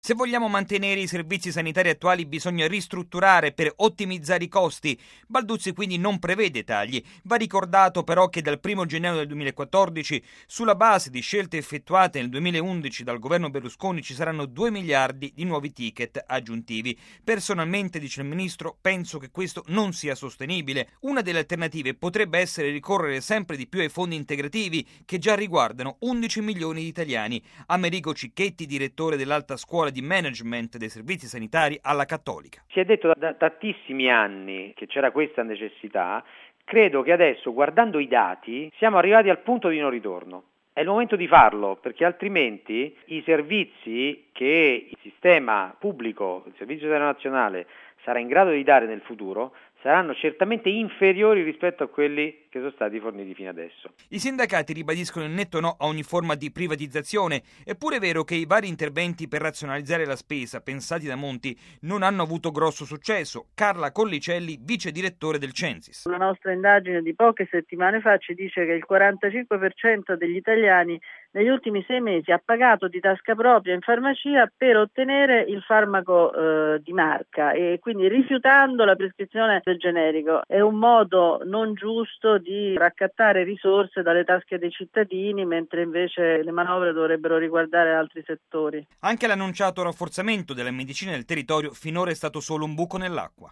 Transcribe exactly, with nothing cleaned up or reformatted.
Se vogliamo mantenere i servizi sanitari attuali bisogna ristrutturare per ottimizzare i costi. Balduzzi quindi non prevede tagli. Va ricordato però che dal primo gennaio del duemilaquattordici, sulla base di scelte effettuate nel duemilaundici dal governo Berlusconi, ci saranno due miliardi di nuovi ticket aggiuntivi. Personalmente, dice il ministro, penso che questo non sia sostenibile. Una delle alternative potrebbe essere ricorrere sempre di più ai fondi integrativi che già riguardano undici milioni di italiani. Amerigo Cicchetti, direttore dell'Alta Scuola di Management dei Servizi Sanitari alla Cattolica. Si è detto da tantissimi anni che c'era questa necessità. Credo che adesso, guardando i dati, siamo arrivati al punto di non ritorno. È il momento di farlo, perché altrimenti i servizi che il sistema pubblico, il Servizio Sanitario Nazionale, sarà in grado di dare nel futuro saranno certamente inferiori rispetto a quelli che sono stati forniti fino adesso. I sindacati ribadiscono il netto no a ogni forma di privatizzazione. È pure vero che i vari interventi per razionalizzare la spesa pensati da Monti non hanno avuto grosso successo. Carla Collicelli, vice direttore del Censis. Una nostra indagine di poche settimane fa ci dice che il quarantacinque per cento degli italiani negli ultimi sei mesi ha pagato di tasca propria in farmacia per ottenere il farmaco eh, di marca e quindi rifiutando la prescrizione del generico. È un modo non giusto di raccattare risorse dalle tasche dei cittadini, mentre invece le manovre dovrebbero riguardare altri settori. Anche l'annunciato rafforzamento della medicina del territorio finora è stato solo un buco nell'acqua.